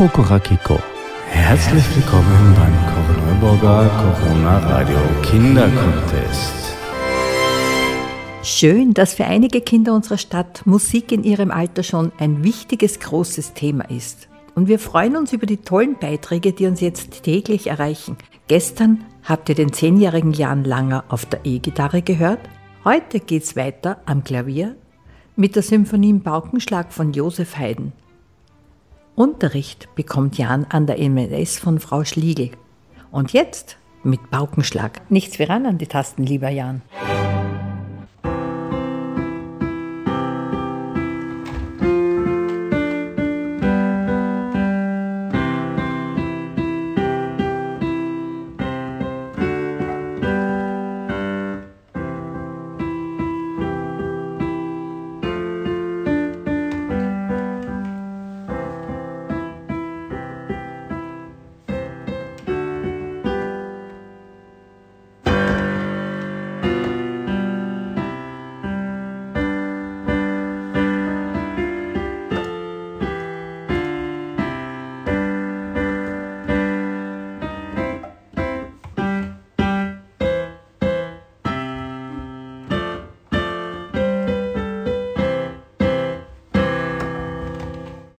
Kokorakiko. Herzlich willkommen beim Korneuburger Corona Radio Kindercontest. Schön, dass für einige Kinder unserer Stadt Musik in ihrem Alter schon ein wichtiges, großes Thema ist. Und wir freuen uns über die tollen Beiträge, die uns jetzt täglich erreichen. Gestern habt ihr den 10-jährigen Jan Langer auf der E-Gitarre gehört. Heute geht's weiter am Klavier mit der Symphonie im Paukenschlag von Josef Haydn. Unterricht bekommt Jan an der MLS von Frau Schliegel. Und jetzt mit Paukenschlag. Nichts wie ran an die Tasten, lieber Jan.